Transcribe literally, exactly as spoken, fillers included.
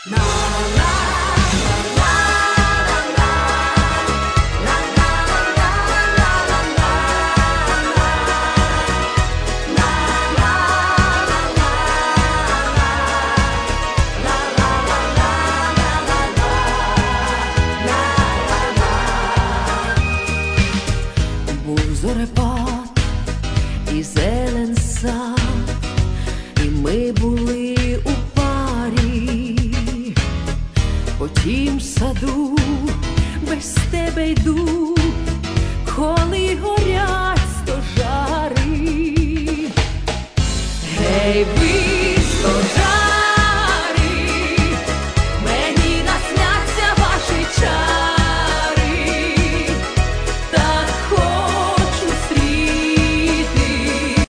Був зорепад і зелен сад, і ми були у парі. По тім саду без тебе йду, коли горять стожари. Гей, ви